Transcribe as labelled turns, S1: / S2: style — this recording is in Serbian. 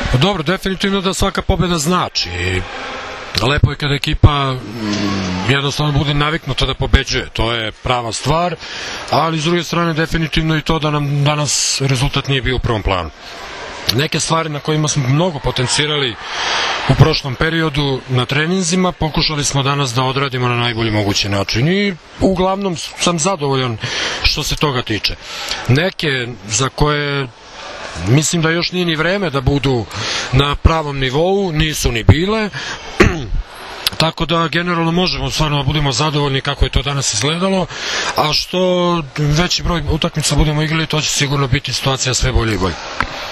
S1: Dobro, definitivno da svaka pobjeda znači. Lepo je kada ekipa jednostavno bude naviknuta da pobeđuje, to je prava stvar, ali s druge strane definitivno i to da nam danas rezultat nije bio u prvom planu. Neke stvari na kojima smo mnogo potencirali u prošlom periodu na treninzima pokušali smo danas da odradimo na najbolji mogući način i uglavnom sam zadovoljan što se toga tiče. Neke za koje mislim da još nije ni vreme da budu na pravom nivou, nisu ni bile, tako da generalno možemo stvarno da budemo zadovoljni kako je to danas izgledalo, a što veći broj utakmica budemo igrali, to će sigurno biti situacija sve bolje i bolje.